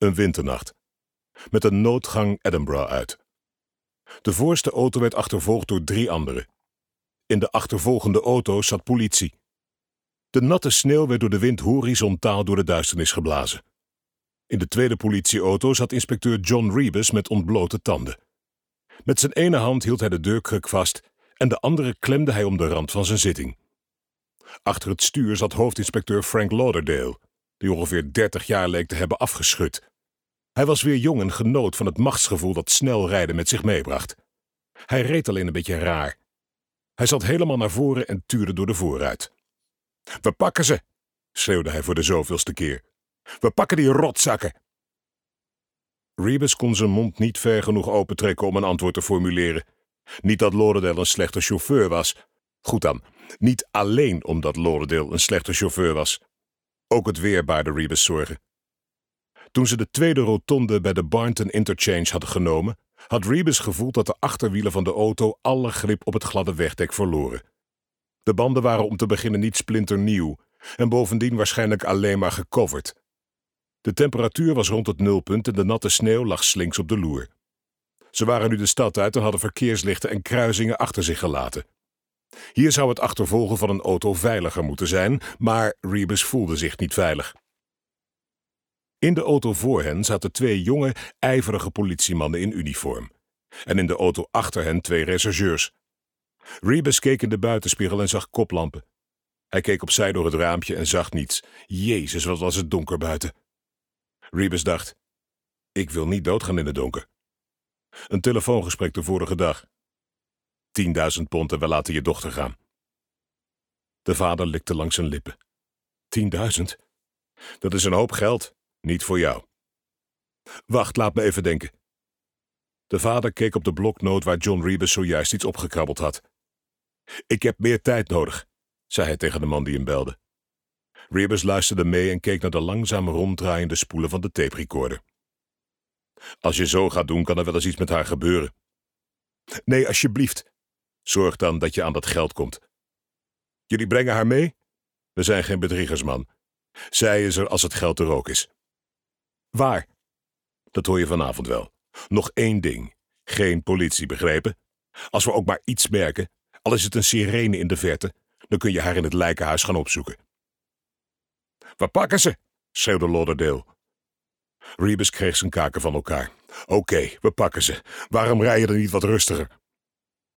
Een winternacht. Met een noodgang Edinburgh uit. De voorste auto werd achtervolgd door 3 anderen. In de achtervolgende auto's zat politie. De natte sneeuw werd door de wind horizontaal door de duisternis geblazen. In de tweede politieauto zat inspecteur John Rebus met ontblote tanden. Met zijn ene hand hield hij de deurkruk vast en de andere klemde hij om de rand van zijn zitting. Achter het stuur zat hoofdinspecteur Frank Lauderdale, die ongeveer 30 jaar leek te hebben afgeschud. Hij was weer jong en genoot van het machtsgevoel dat snel rijden met zich meebracht. Hij reed alleen een beetje raar. Hij zat helemaal naar voren en tuurde door de voorruit. "We pakken ze!" schreeuwde hij voor de zoveelste keer. "We pakken die rotzakken!" Rebus kon zijn mond niet ver genoeg opentrekken om een antwoord te formuleren. Niet dat Lauderdale een slechte chauffeur was. Goed dan, niet alleen omdat Lauderdale een slechte chauffeur was. Ook het weer baarde Rebus zorgen. Toen ze de tweede rotonde bij de Barnton Interchange hadden genomen, had Rebus gevoeld dat de achterwielen van de auto alle grip op het gladde wegdek verloren. De banden waren om te beginnen niet splinternieuw en bovendien waarschijnlijk alleen maar gecoverd. De temperatuur was rond het nulpunt en de natte sneeuw lag slinks op de loer. Ze waren nu de stad uit en hadden verkeerslichten en kruisingen achter zich gelaten. Hier zou het achtervolgen van een auto veiliger moeten zijn, maar Rebus voelde zich niet veilig. In de auto voor hen zaten 2 jonge, ijverige politiemannen in uniform. En in de auto achter hen 2 rechercheurs. Rebus keek in de buitenspiegel en zag koplampen. Hij keek opzij door het raampje en zag niets. Jezus, wat was het donker buiten. Rebus dacht, ik wil niet doodgaan in het donker. Een telefoongesprek de vorige dag. 10.000 pond en we laten je dochter gaan. De vader likte langs zijn lippen. 10.000? Dat is een hoop geld. Niet voor jou. Wacht, laat me even denken. De vader keek op de bloknoot waar John Rebus zojuist iets opgekrabbeld had. Ik heb meer tijd nodig, zei hij tegen de man die hem belde. Rebus luisterde mee en keek naar de langzaam ronddraaiende spoelen van de taperecorder. Als je zo gaat doen, kan er wel eens iets met haar gebeuren. Nee, alsjeblieft. Zorg dan dat je aan dat geld komt. Jullie brengen haar mee? We zijn geen bedriegers, man. Zij is er als het geld er ook is. Waar? Dat hoor je vanavond wel. Nog 1 ding. Geen politie, begrepen? Als we ook maar iets merken, al is het een sirene in de verte, dan kun je haar in het lijkenhuis gaan opzoeken. We pakken ze, schreeuwde Lauderdale. Rebus kreeg zijn kaken van elkaar. Oké, we pakken ze. Waarom rij je er niet wat rustiger?